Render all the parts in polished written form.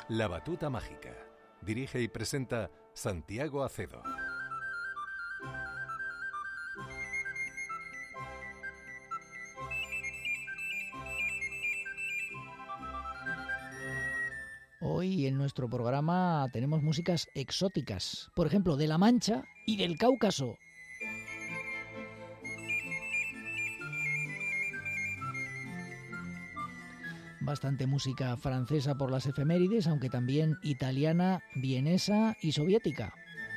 La Batuta Mágica. Dirige y presenta Santiago Acedo. Hoy en nuestro programa tenemos músicas exóticas, por ejemplo, de La Mancha y del Cáucaso. Bastante música francesa por las efemérides, aunque también italiana, vienesa y soviética.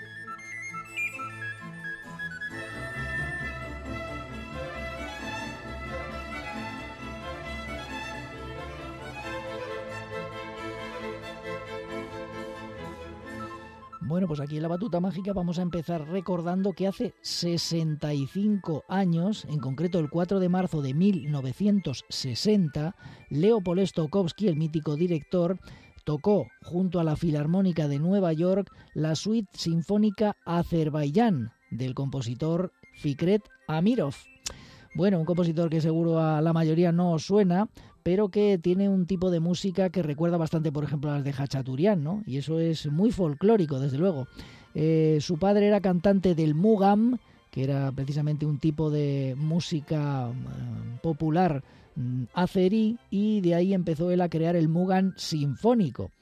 Bueno, pues aquí en La Batuta Mágica vamos a empezar recordando que hace 65 años, en concreto el 4 de marzo de 1960, Leopold Stokowski, el mítico director, tocó junto a la Filarmónica de Nueva York la suite sinfónica Azerbaiyán del compositor Fikret Amirov. Bueno, un compositor que seguro a la mayoría no os suena, pero que tiene un tipo de música que recuerda bastante, por ejemplo, a las de Hachaturian, ¿no? Y eso es muy folclórico, desde luego. Su padre era cantante del mugam, que era precisamente un tipo de música popular azerí, y de ahí empezó él a crear el mugam sinfónico.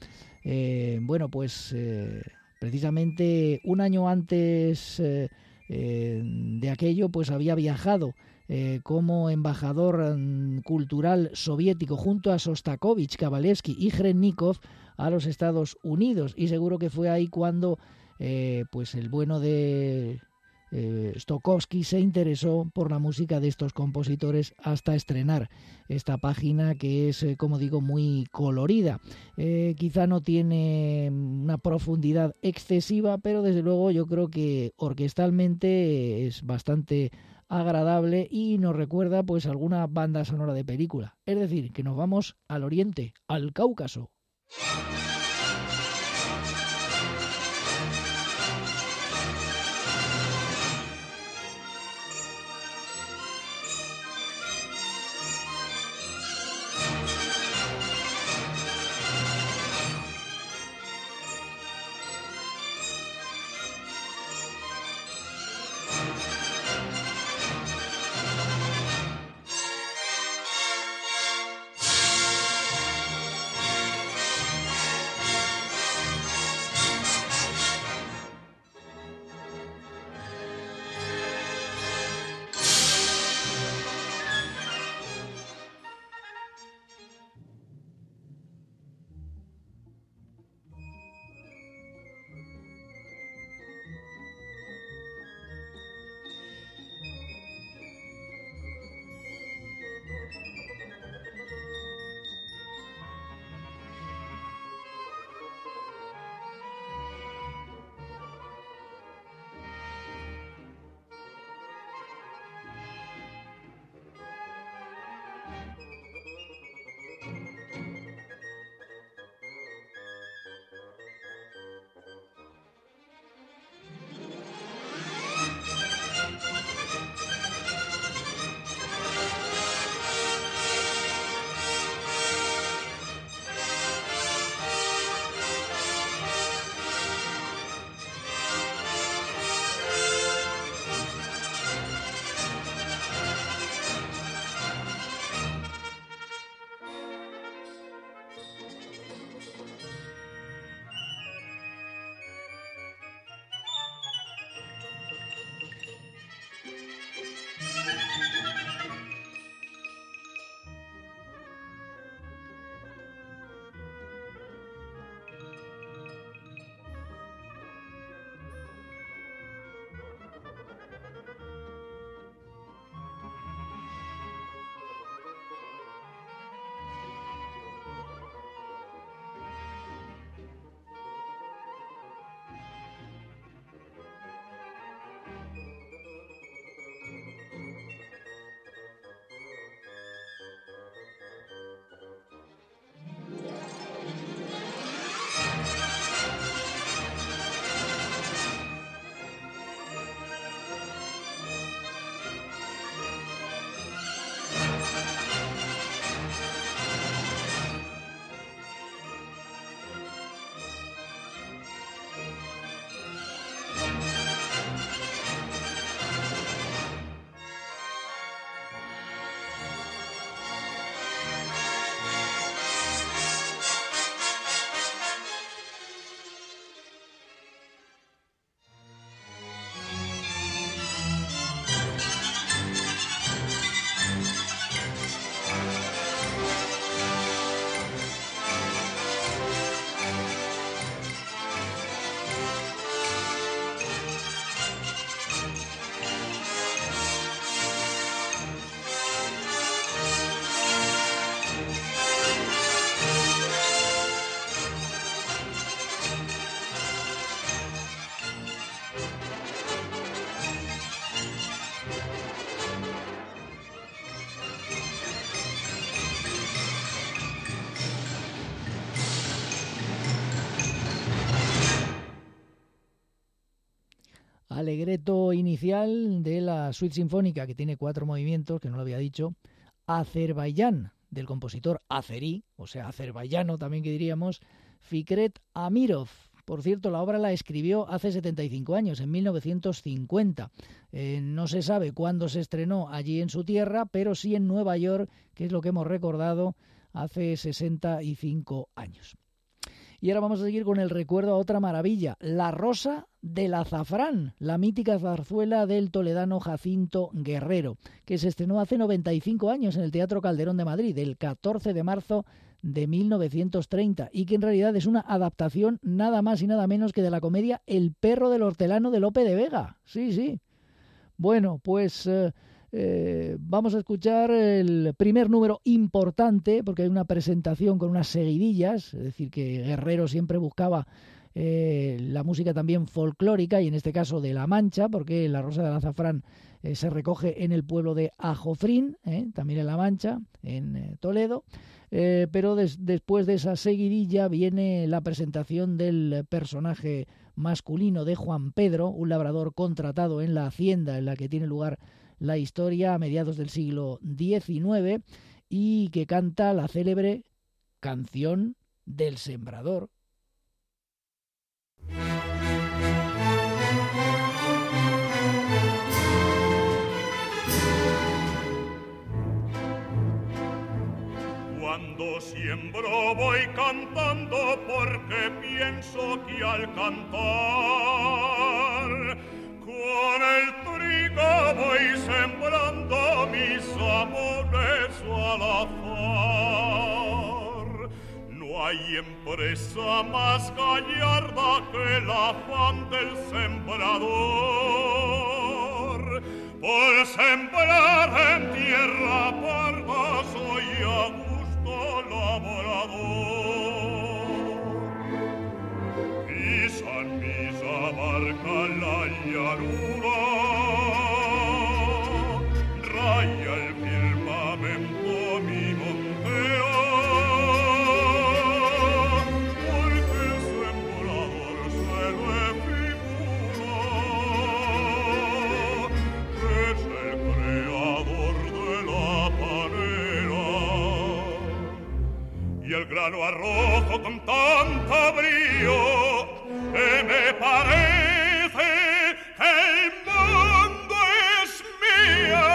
Precisamente un año antes de aquello, pues había viajado como embajador cultural soviético junto a Sostakovich, Kabalevsky y Khrennikov a los Estados Unidos, y seguro que fue ahí cuando pues el bueno de Stokowski se interesó por la música de estos compositores hasta estrenar esta página que es, como digo, muy colorida. Quizá no tiene una profundidad excesiva, pero desde luego yo creo que orquestalmente es bastante agradable y nos recuerda pues alguna banda sonora de película. Es decir, que nos vamos al oriente, al Cáucaso. alegreto inicial de la suite sinfónica, que tiene 4 movimientos, que no lo había dicho, Azerbaiyán, del compositor azerí, o sea, azerbaiyano también que diríamos, Fikret Amirov. Por cierto, la obra la escribió hace 75 años, en 1950. No se sabe cuándo se estrenó allí en su tierra, pero sí en Nueva York, que es lo que hemos recordado, hace 65 años. Y ahora vamos a seguir con el recuerdo a otra maravilla, La Rosa del Azafrán, la mítica zarzuela del toledano Jacinto Guerrero, que se estrenó hace 95 años en el Teatro Calderón de Madrid, el 14 de marzo de 1930, y que en realidad es una adaptación nada más y nada menos que de la comedia El perro del hortelano de Lope de Vega. Sí, sí. Bueno, pues vamos a escuchar el primer número importante, porque hay una presentación con unas seguidillas, es decir, que Guerrero siempre buscaba la música también folclórica, y en este caso de La Mancha, porque La Rosa del Azafrán se recoge en el pueblo de Ajofrín, también en La Mancha, en Toledo, pero después de esa seguidilla viene la presentación del personaje masculino de Juan Pedro, un labrador contratado en la hacienda en la que tiene lugar la historia a mediados del siglo XIX, y que canta la célebre canción del sembrador. Cuando siembro voy cantando porque pienso que al cantar con el trigo voy sembrando mis amores al azar. No hay empresa más gallarda que el afán del sembrador. Por sembrar en tierra parda soy a gusto laborador. Pisan mis abarca la llanura, raya el firmamento mi montea, porque el sembrador se le figura que es el creador de la panera. Y el grano arrojo con tanto brío que me parece que el mundo es mía.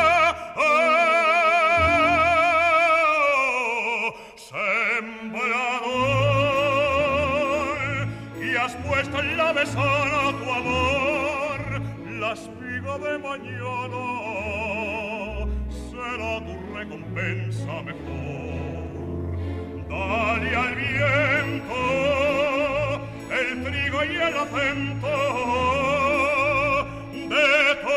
Sembrador, y has puesto en la mesana tu amor, la espiga de mañana será tu recompensa mejor. Dale al viento el trigo y el acento de tu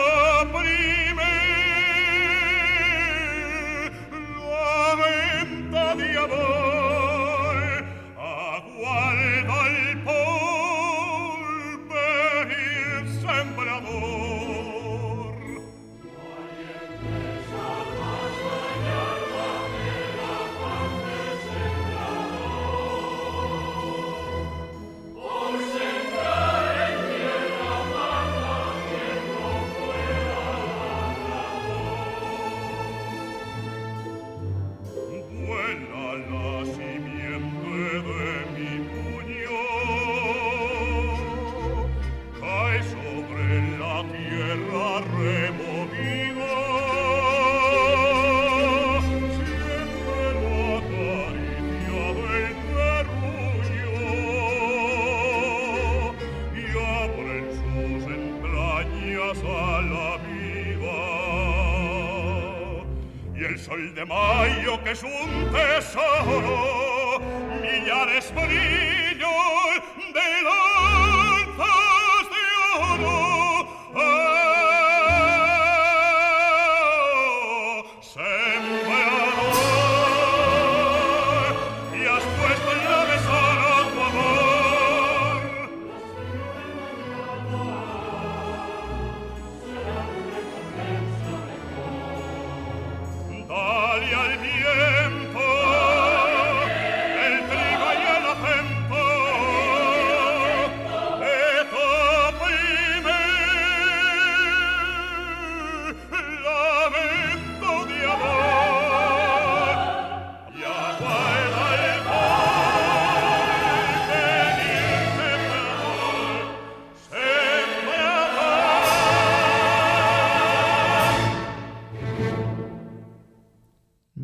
primer lamento de amor. Aguarda el porvenir sembrador. Sol de mayo que es un tesoro, millares brillos de lanzas de oro. Sembrador, y has puesto en la mesana tu amor. Dale al viento el trigo y el acento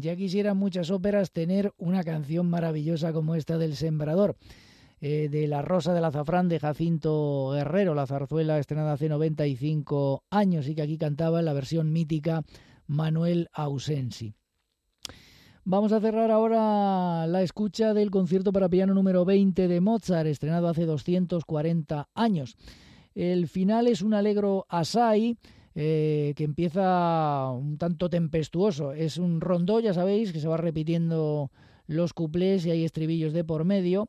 Ya quisieran muchas óperas tener una canción maravillosa como esta del Sembrador, de La Rosa del Azafrán de Jacinto Guerrero, la zarzuela estrenada hace 95 años y que aquí cantaba en la versión mítica Manuel Ausensi. Vamos a cerrar ahora la escucha del concierto para piano número 20 de Mozart, estrenado hace 240 años. El final es un allegro assai, que empieza un tanto tempestuoso. Es un rondó, ya sabéis, que se va repitiendo los cuplés y hay estribillos de por medio.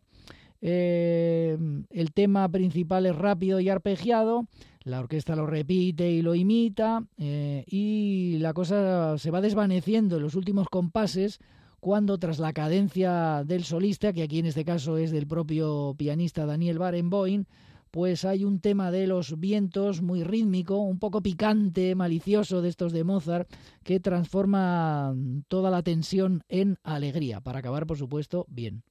El tema principal es rápido y arpegiado, la orquesta lo repite y lo imita, y la cosa se va desvaneciendo en los últimos compases cuando, tras la cadencia del solista, que aquí en este caso es del propio pianista Daniel Barenboim, pues hay un tema de los vientos muy rítmico, un poco picante, malicioso, de estos de Mozart, que transforma toda la tensión en alegría, para acabar, por supuesto, bien.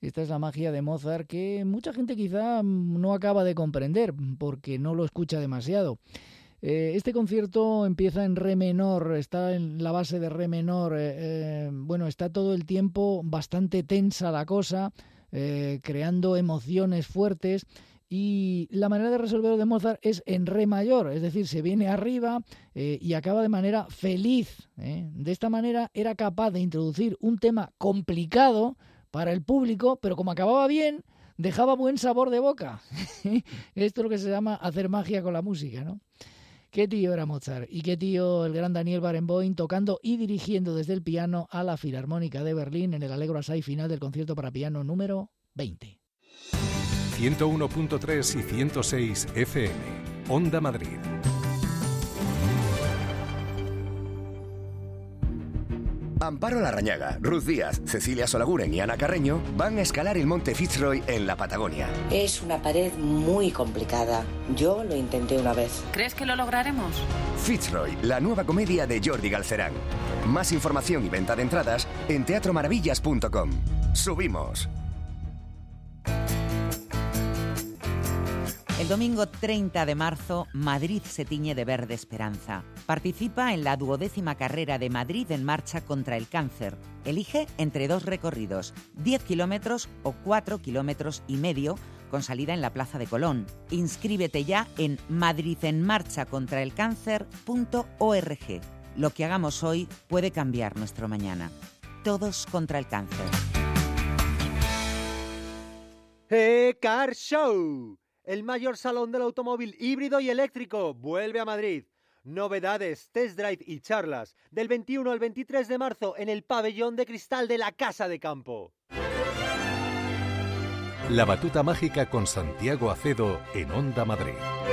Esta es la magia de Mozart que mucha gente quizá no acaba de comprender porque no lo escucha demasiado. Este concierto empieza en re menor, está en la base de re menor, bueno, está todo el tiempo bastante tensa la cosa, creando emociones fuertes, y la manera de resolverlo de Mozart es en re mayor, es decir, se viene arriba y acaba de manera feliz. De esta manera era capaz de introducir un tema complicado para el público, pero como acababa bien, dejaba buen sabor de boca. Esto es lo que se llama hacer magia con la música, ¿no? Qué tío era Mozart, y qué tío el gran Daniel Barenboim, tocando y dirigiendo desde el piano a la Filarmónica de Berlín en el Allegro Assai final del concierto para piano número 20. 101.3 y 106 FM, Onda Madrid. Amparo Larrañaga, Ruth Díaz, Cecilia Solaguren y Ana Carreño van a escalar el monte Fitzroy en la Patagonia. Es una pared muy complicada. Yo lo intenté una vez. ¿Crees que lo lograremos? Fitzroy, la nueva comedia de Jordi Galcerán. Más información y venta de entradas en teatromaravillas.com. ¡Subimos! El domingo 30 de marzo, Madrid se tiñe de verde esperanza. Participa en la 12ª carrera de Madrid en marcha contra el cáncer. Elige entre 2 recorridos, 10 kilómetros o 4,5 kilómetros, con salida en la Plaza de Colón. Inscríbete ya en madridenmarchacontraelcáncer.org. Lo que hagamos hoy puede cambiar nuestro mañana. Todos contra el cáncer. Car Show. El mayor salón del automóvil híbrido y eléctrico vuelve a Madrid. Novedades, test drive y charlas del 21 al 23 de marzo en el pabellón de cristal de la Casa de Campo. La batuta mágica con Santiago Acedo en Onda Madrid.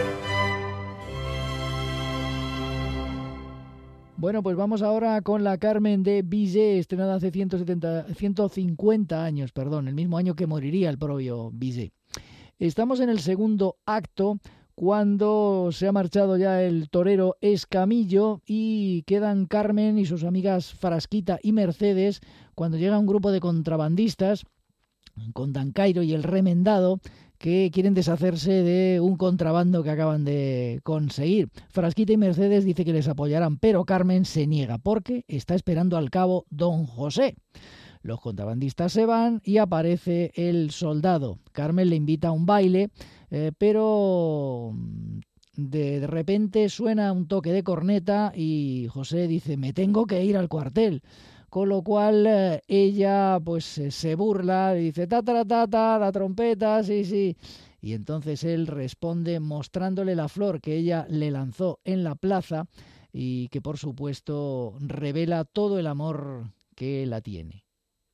Bueno, pues vamos ahora con la Carmen de Bizet, estrenada hace 150 años, el mismo año que moriría el propio Bizet. Estamos en el segundo acto, cuando se ha marchado ya el torero Escamillo y quedan Carmen y sus amigas Frasquita y Mercedes, cuando llega un grupo de contrabandistas con Dancairo y el Remendado, que quieren deshacerse de un contrabando que acaban de conseguir. Frasquita y Mercedes dice que les apoyarán, pero Carmen se niega porque está esperando al cabo Don José. Los contrabandistas se van y aparece el soldado. Carmen le invita a un baile, pero de repente suena un toque de corneta y José dice: me tengo que ir al cuartel. Con lo cual ella pues se burla y dice: ta, la trompeta, sí. Y entonces él responde mostrándole la flor que ella le lanzó en la plaza y que por supuesto revela todo el amor que la tiene.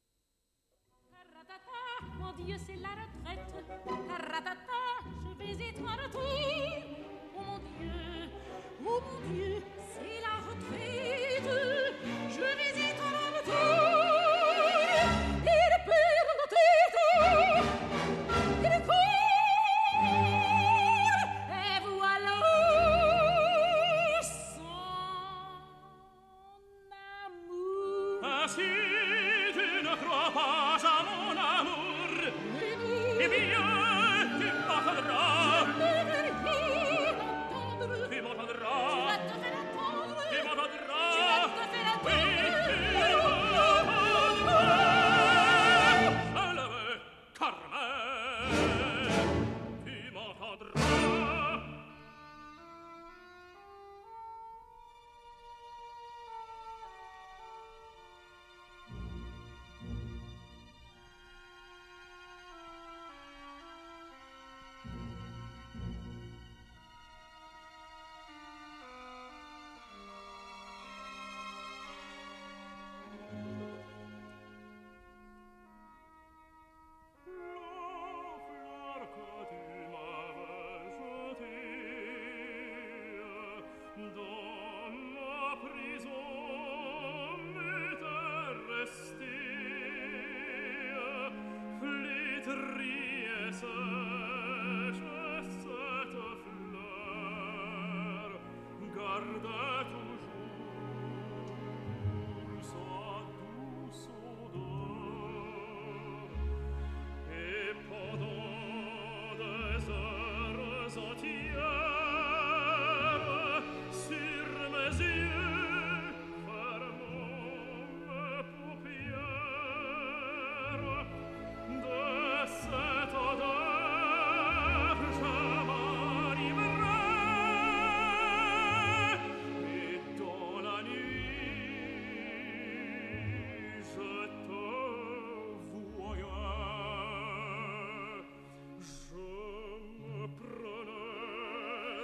Mon Dieu, c'est la retraite. Ratata, je vais être en retour. Oh mon Dieu, c'est la retraite. Je vais être en retour. Il perd la tête. Il court. Et voilà son amour. Ainsi, tu ne crois pas à mon amour. Eh bien, tu m'entendras. Tu m'entendras. Tu m'entendras. Oui, tu m'entendras. Allez, Carmen, tu m'entendras.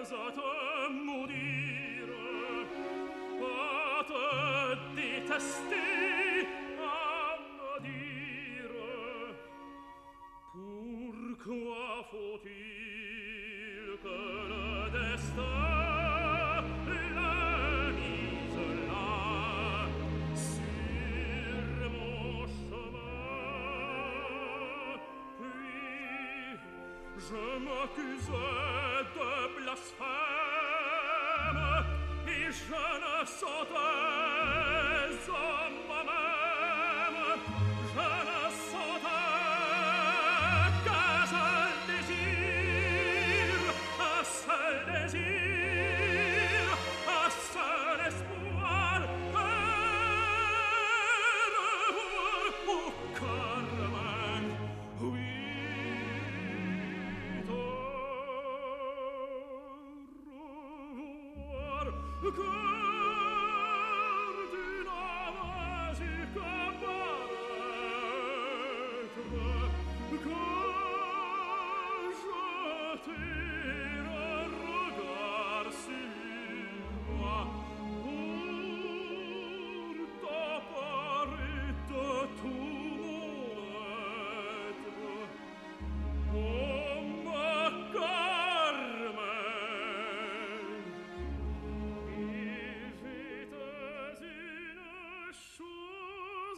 à te maudire, à te détester, à me dire pourquoi faut-il que le destin la mise là sur mon chemin. Puis je m'accusais de blasphème et je ne sentais en moi-même, je ne sentais qu'un seul désir, un seul désir, un seul espoir de revoir au Carmen, oui, de revoir cœur d'une magique paraître, que jeter un regard sur moi pour t'apparer de tout mon être. Oh, ma Carmen, et j'étais une chose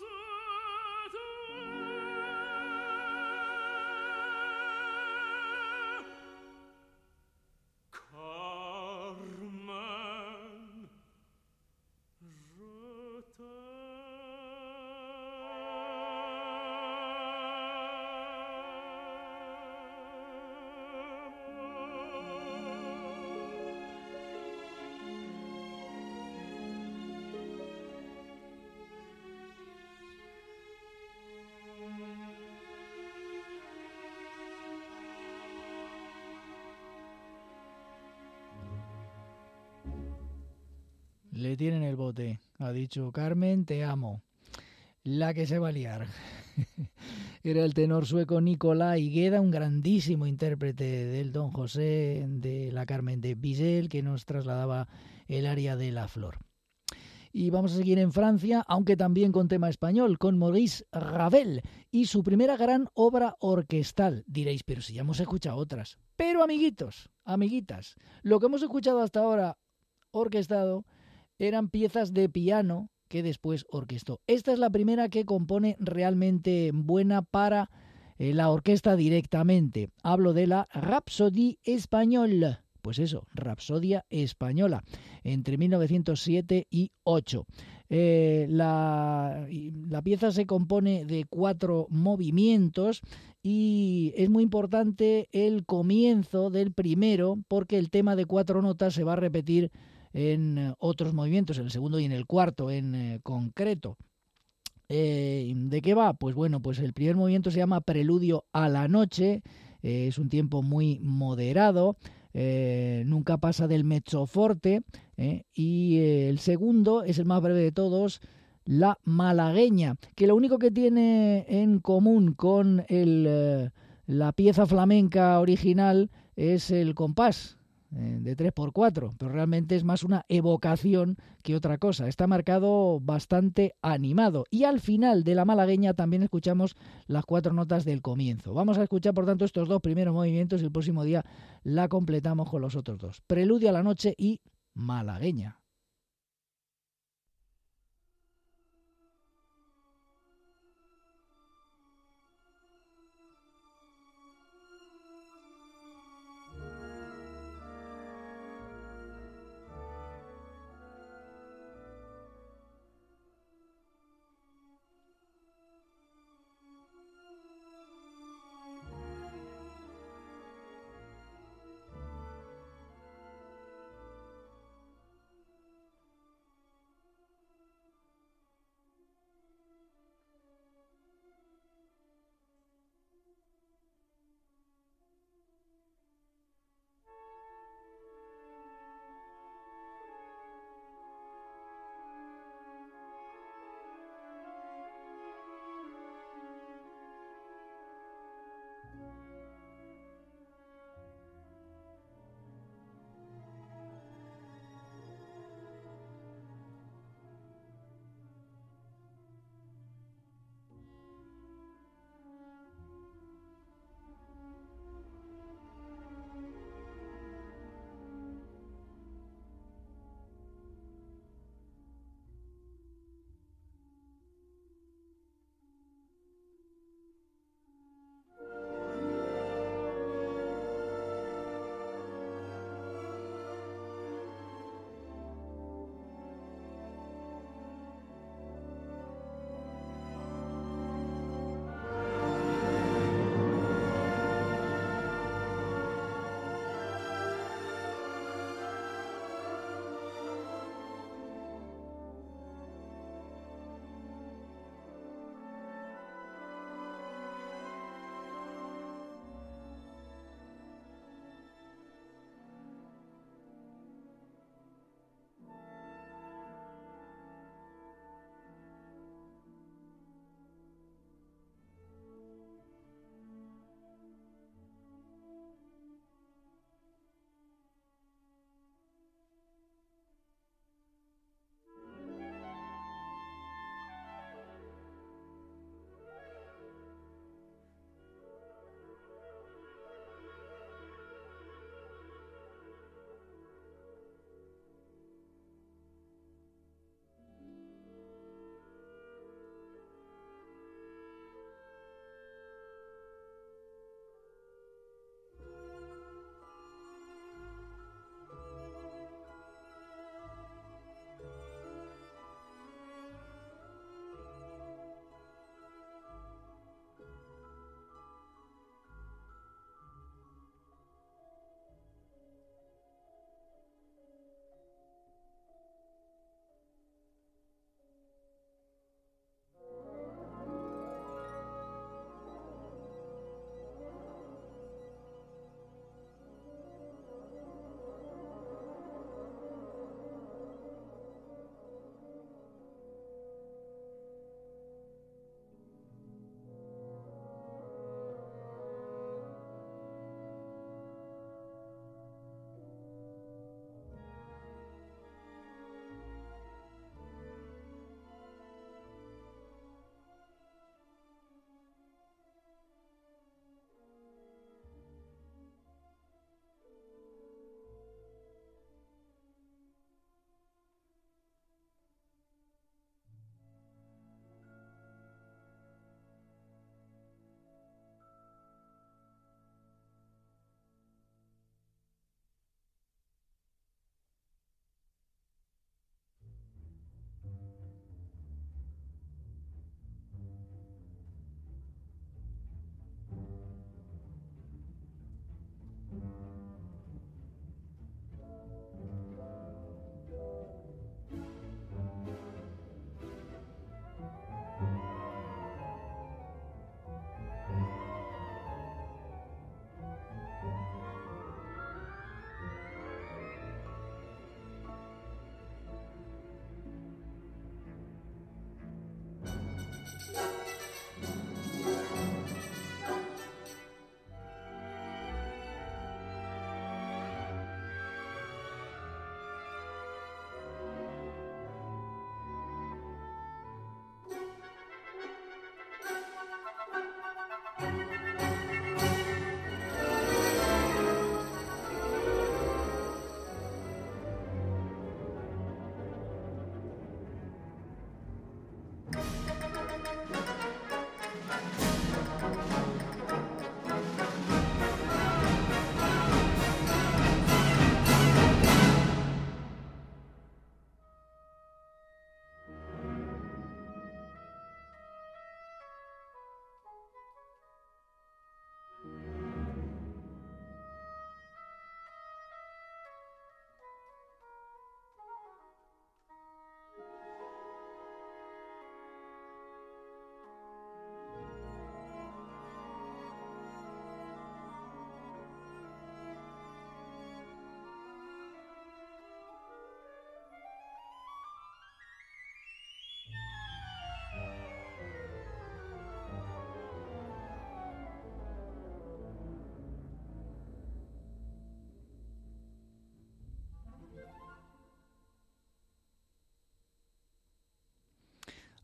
Carmen, je Le tienen el bote. Ha dicho Carmen, te amo. La que se va a liar. Era el tenor sueco Nicolai Gueda, un grandísimo intérprete del Don José, de la Carmen de Bizet, que nos trasladaba el aria de La Flor. Y vamos a seguir en Francia, aunque también con tema español, con Maurice Ravel y su primera gran obra orquestal. Diréis, pero si ya hemos escuchado otras. Pero amiguitos, amiguitas, lo que hemos escuchado hasta ahora orquestado eran piezas de piano que después orquestó. Esta es la primera que compone realmente buena para la orquesta directamente. Hablo de la Rhapsodie Espagnole. Pues eso, Rapsodia Española, entre 1907 y 8. La pieza se compone de 4 movimientos y es muy importante el comienzo del primero porque el tema de 4 notas se va a repetir en otros movimientos, en el segundo y en el cuarto en concreto. ¿De qué va? Pues bueno, pues el primer movimiento se llama Preludio a la noche, es un tiempo muy moderado, nunca pasa del mezzoforte, y el segundo es el más breve de todos, la malagueña, que lo único que tiene en común con la pieza flamenca original es el compás de 3x4, pero realmente es más una evocación que otra cosa. Está marcado bastante animado y al final de la malagueña también escuchamos las 4 notas del comienzo. Vamos a escuchar por tanto estos 2 primeros movimientos y el próximo día la completamos con los otros 2. Preludio a la noche y malagueña.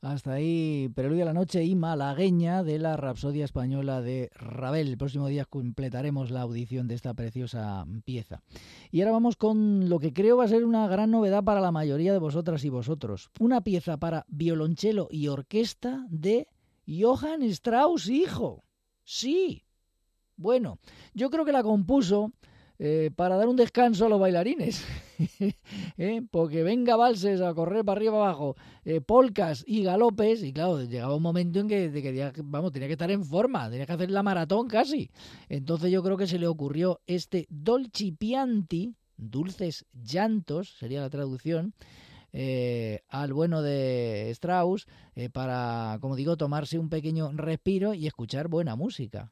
Hasta ahí, Preludio a la noche y malagueña de la Rapsodia Española de Ravel. El próximo día completaremos la audición de esta preciosa pieza. Y ahora vamos con lo que creo va a ser una gran novedad para la mayoría de vosotras y vosotros. Una pieza para violonchelo y orquesta de Johann Strauss, hijo. Sí. Bueno, yo creo que la compuso para dar un descanso a los bailarines, porque venga valses a correr para arriba abajo, polcas y galopes, y claro, llegaba un momento en que tenía que estar en forma, tenía que hacer la maratón casi. Entonces yo creo que se le ocurrió este Dolci Pianti, dulces llantos, sería la traducción, al bueno de Strauss, para, como digo, tomarse un pequeño respiro y escuchar buena música.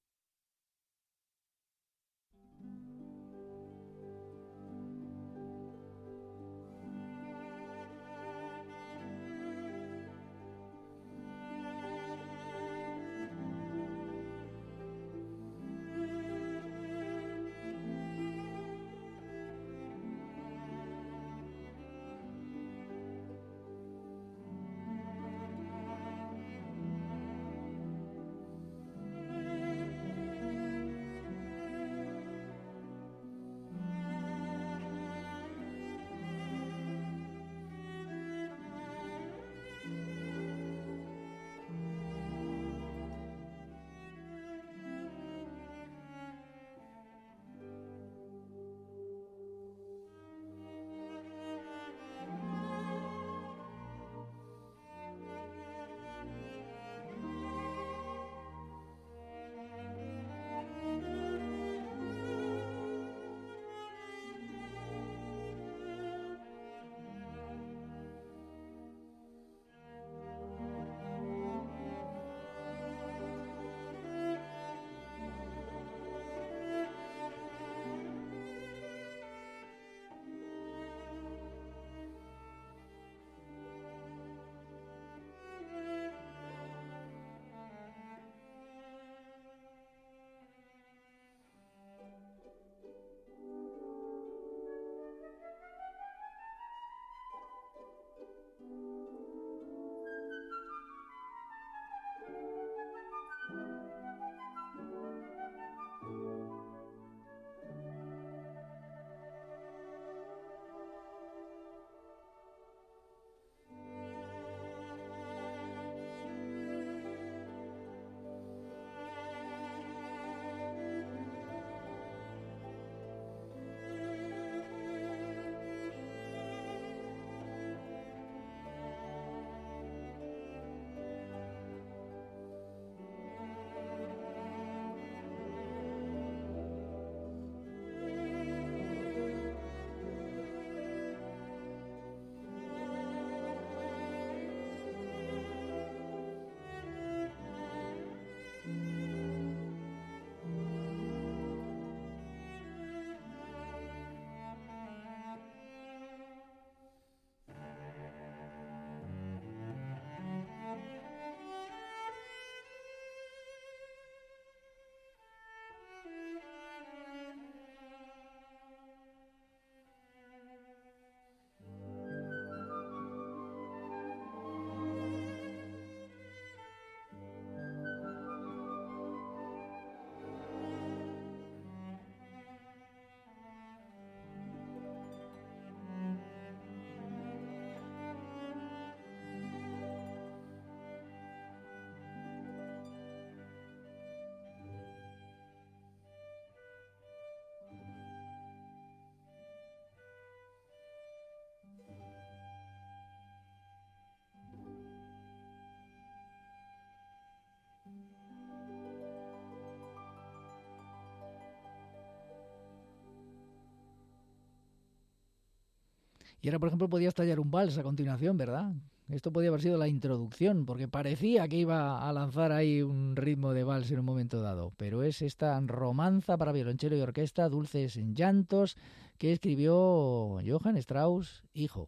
Y ahora, por ejemplo, podías tallar un vals a continuación, ¿verdad? Esto podía haber sido la introducción, porque parecía que iba a lanzar ahí un ritmo de vals en un momento dado. Pero es esta romanza para violonchelo y orquesta, Dulces llantos, que escribió Johann Strauss, hijo.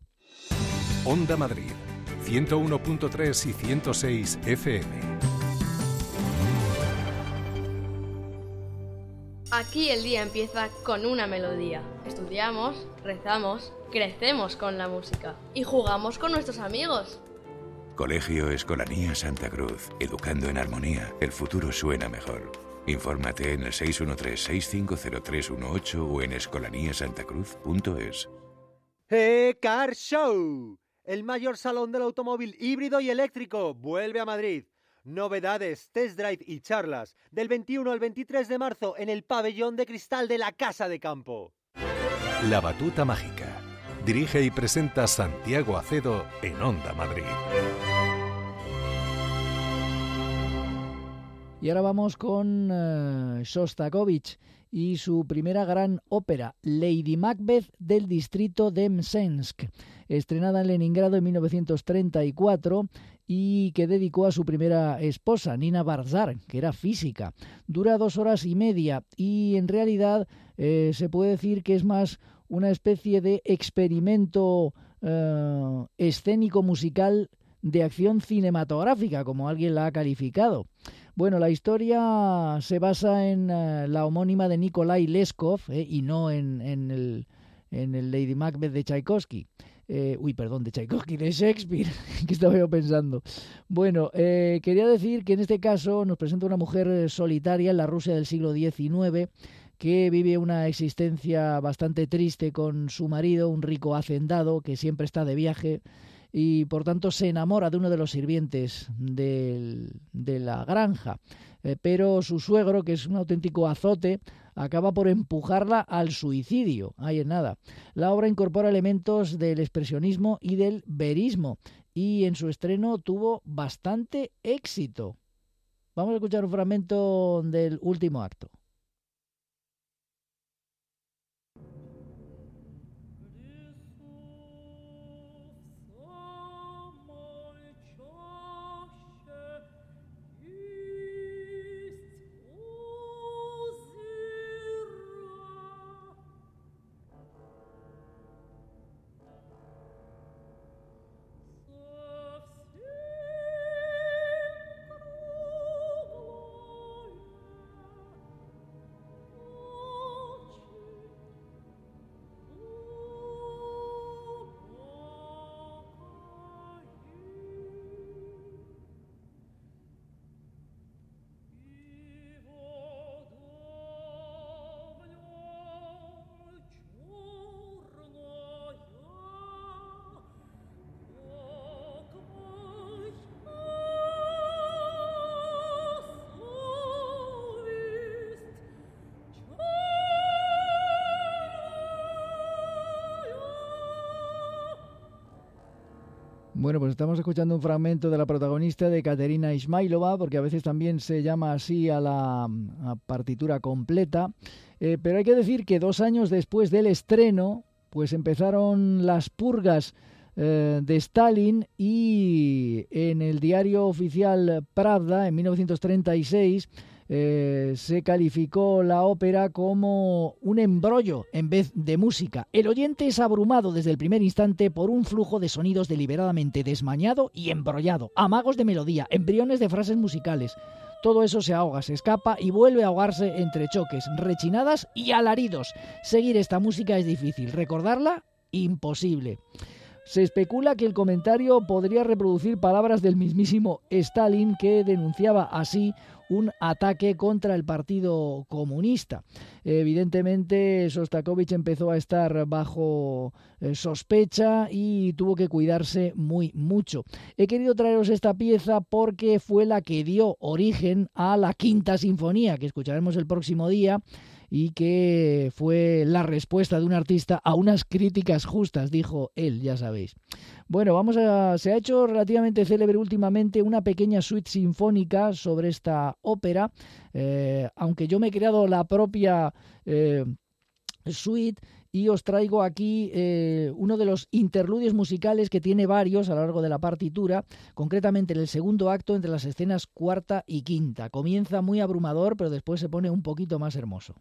Onda Madrid, 101.3 y 106 FM. Aquí el día empieza con una melodía. Estudiamos, rezamos, crecemos con la música y jugamos con nuestros amigos. Colegio Escolanía Santa Cruz. Educando en armonía, el futuro suena mejor. Infórmate en el 613-650318 o en escolaniasantacruz.es. Car Show, el mayor salón del automóvil híbrido y eléctrico, vuelve a Madrid. Novedades, test drive y charlas del 21 al 23 de marzo en el pabellón de cristal de la Casa de Campo. La batuta mágica. Dirige y presenta Santiago Acedo en Onda Madrid. Y ahora vamos con Shostakovich y su primera gran ópera, Lady Macbeth del distrito de Msensk, estrenada en Leningrado en 1934 y que dedicó a su primera esposa, Nina Barzar, que era física. Dura 2 horas y media y en realidad se puede decir que es más una especie de experimento escénico musical de acción cinematográfica, como alguien la ha calificado. Bueno, la historia se basa en la homónima de Nikolai Leskov y no en el Lady Macbeth de Tchaikovsky. De Tchaikovsky, de Shakespeare, que estaba yo pensando. Bueno, quería decir que en este caso nos presenta una mujer solitaria en la Rusia del siglo XIX que vive una existencia bastante triste con su marido, un rico hacendado que siempre está de viaje y por tanto se enamora de uno de los sirvientes de la granja. Pero su suegro, que es un auténtico azote, acaba por empujarla al suicidio. Ahí es nada. La obra incorpora elementos del expresionismo y del verismo y en su estreno tuvo bastante éxito. Vamos a escuchar un fragmento del último acto. Bueno, pues estamos escuchando un fragmento de la protagonista de Katerina Ismailova, porque a veces también se llama así a la partitura completa. Pero hay que decir que 2 años después del estreno, pues empezaron las purgas de Stalin y en el diario oficial Pravda, en 1936, se calificó la ópera como un embrollo en vez de música. El oyente es abrumado desde el primer instante por un flujo de sonidos deliberadamente desmañado y embrollado, amagos de melodía, embriones de frases musicales. Todo eso se ahoga, se escapa y vuelve a ahogarse entre choques, rechinadas y alaridos. Seguir esta música es difícil, recordarla, imposible. Se especula que el comentario podría reproducir palabras del mismísimo Stalin, que denunciaba así un ataque contra el Partido Comunista. Evidentemente, Shostakovich empezó a estar bajo sospecha y tuvo que cuidarse mucho. He querido traeros esta pieza porque fue la que dio origen a la Quinta Sinfonía, que escucharemos el próximo día, y que fue la respuesta de un artista a unas críticas justas, dijo él, ya sabéis. Bueno, se ha hecho relativamente célebre últimamente una pequeña suite sinfónica sobre esta ópera, aunque yo me he creado la propia suite y os traigo aquí uno de los interludios musicales que tiene varios a lo largo de la partitura, concretamente en el segundo acto entre las escenas 4ª y 5ª. Comienza muy abrumador, pero después se pone un poquito más hermoso.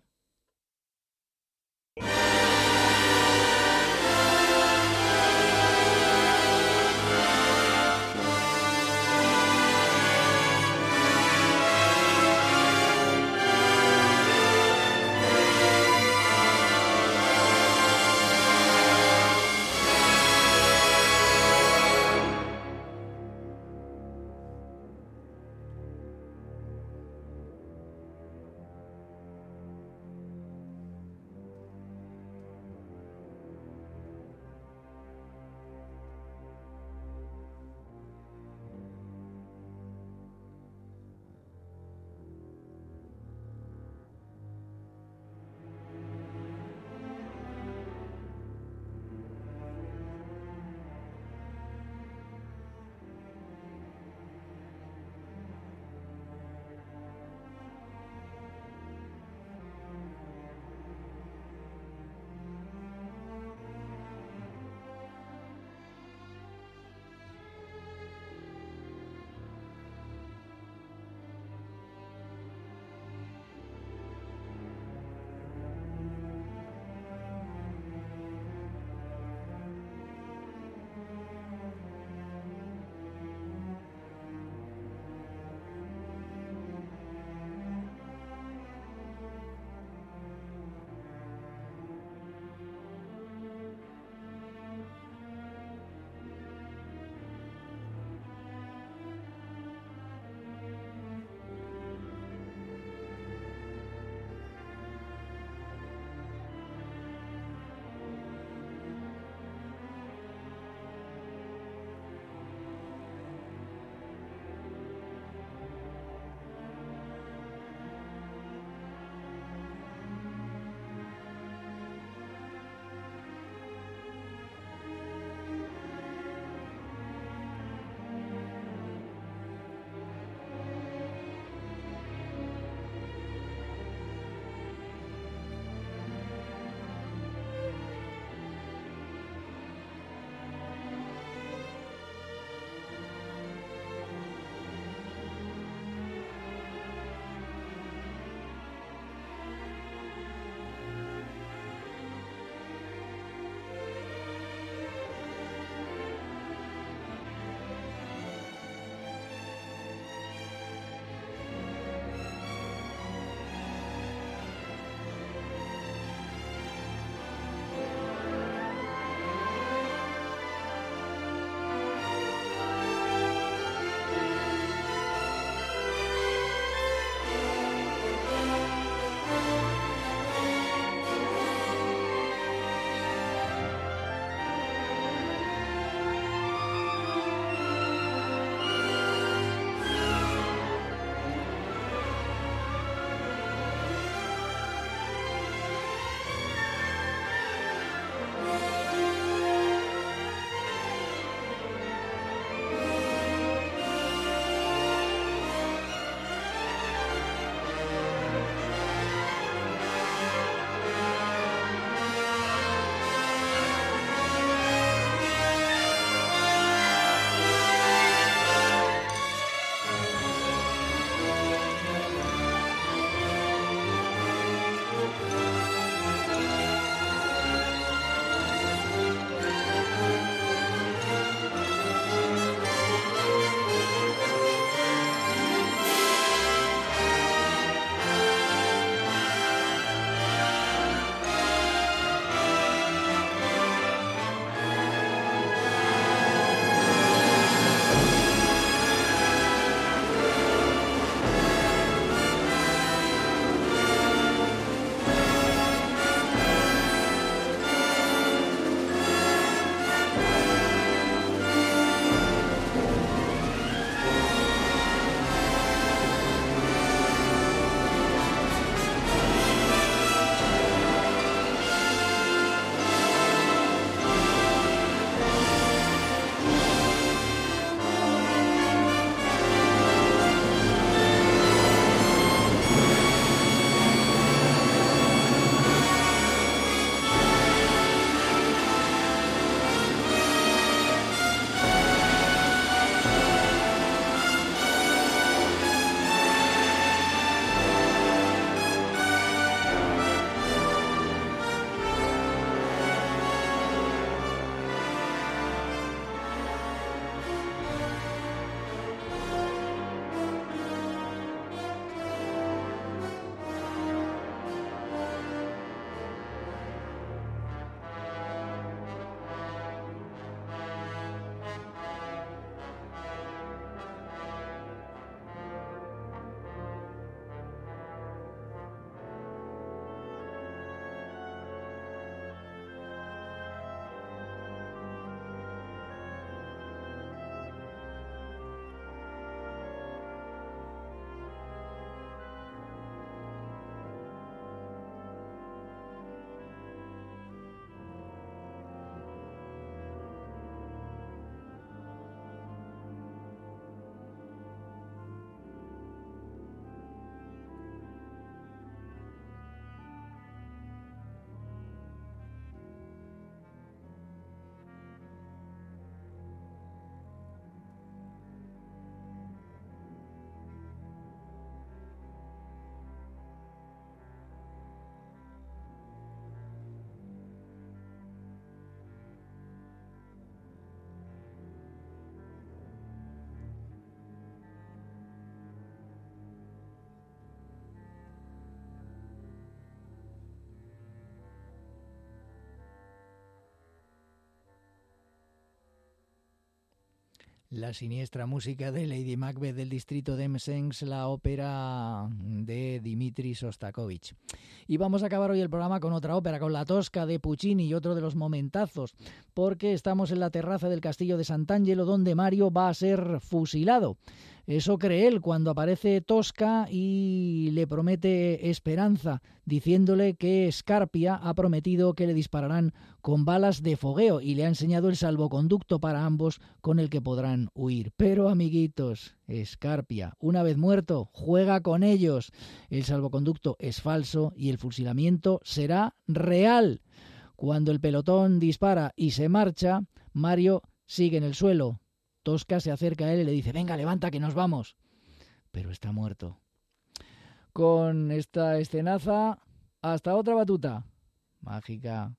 La siniestra música de Lady Macbeth del distrito de Msensk, la ópera de Dmitri Shostakovich. Y vamos a acabar hoy el programa con otra ópera, con La Tosca de Puccini y otro de los momentazos, porque estamos en la terraza del castillo de Sant'Angelo, donde Mario va a ser fusilado. Eso cree él cuando aparece Tosca y le promete esperanza, diciéndole que Scarpia ha prometido que le dispararán con balas de fogueo y le ha enseñado el salvoconducto para ambos con el que podrán huir. Pero, amiguitos, Scarpia, una vez muerto, juega con ellos. El salvoconducto es falso y el fusilamiento será real. Cuando el pelotón dispara y se marcha, Mario sigue en el suelo. Tosca se acerca a él y le dice: venga, levanta que nos vamos. Pero está muerto. Con esta escenaza, hasta otra batuta mágica.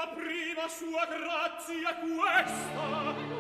la prima sua grazia questa